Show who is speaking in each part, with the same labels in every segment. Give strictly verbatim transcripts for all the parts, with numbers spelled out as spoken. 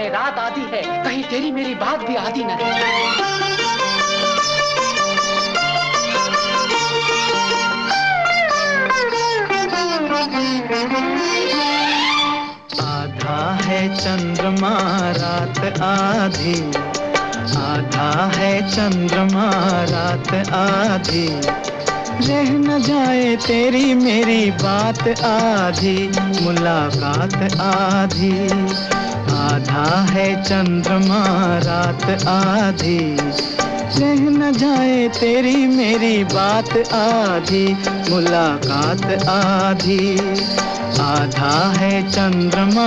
Speaker 1: रात आधी है, कहीं तेरी मेरी बात भी आधी न रहे।
Speaker 2: आधा है चंद्रमा रात आधी, आधा है चंद्रमा रात आधी, रह न जाए तेरी मेरी बात आधी, मुलाकात आधी। आधा है चंद्रमा रात आधी, रह न जाए तेरी मेरी बात आधी, मुलाकात आधी। आधा है चंद्रमा।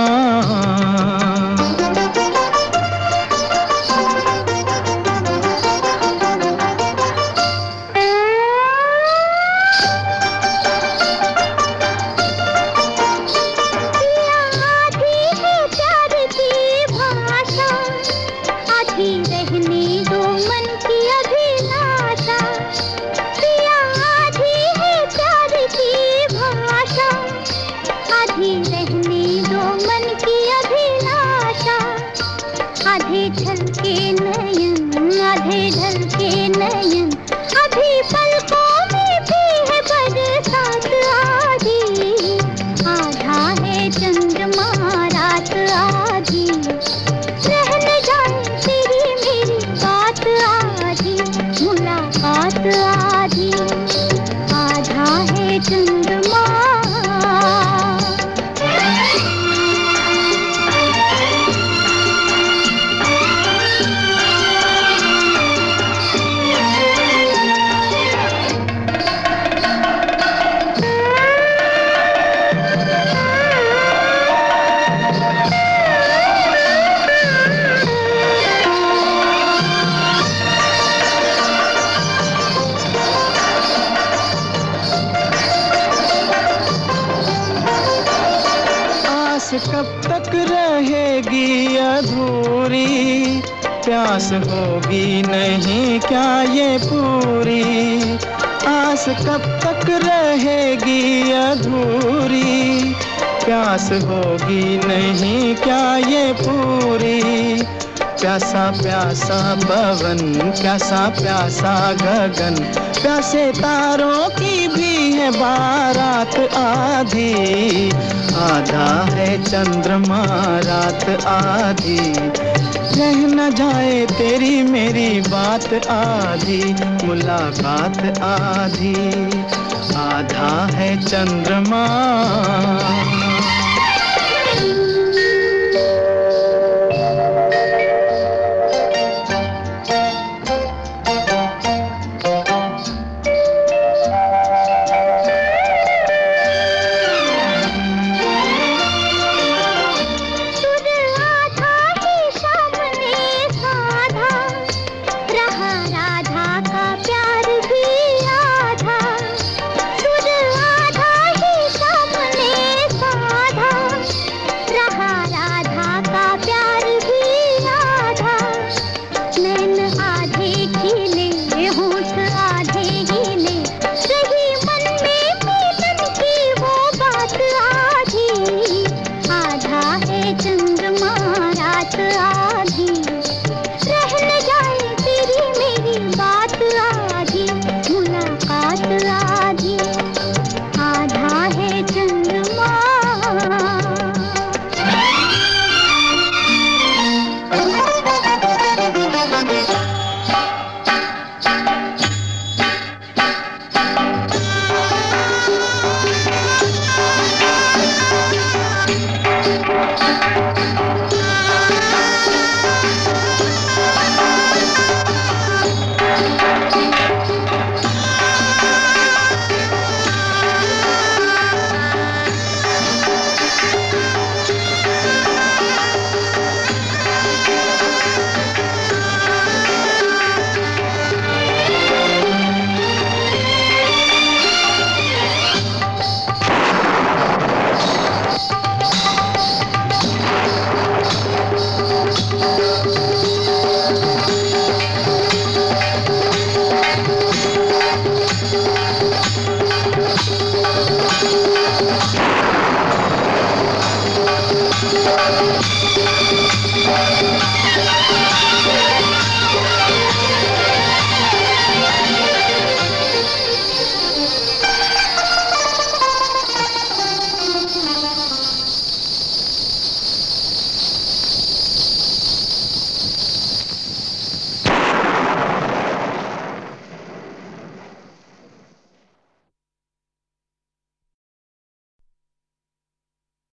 Speaker 3: आधे झलके नयन, आधे ढलके नयन, अभी पलकों में भी है बरसात आधी। आधा है चंद्रमा रात आधी, रह न जाए तेरी मेरी बात आधी, मुलाकात आधी। आधा है चंद्रमा।
Speaker 2: कब तक रहेगी अधूरी, प्यास होगी नहीं क्या ये पूरी। आस कब तक रहेगी अधूरी, प्यास होगी नहीं क्या ये पूरी। प्यासा प्यासा पवन, प्यासा प्यासा गगन, प्यासे तारों की भी है बारात आधी। आधा है चंद्रमा रात आधी, रह न जाए तेरी मेरी बात आधी, मुलाकात आधी। आधा है चंद्रमा।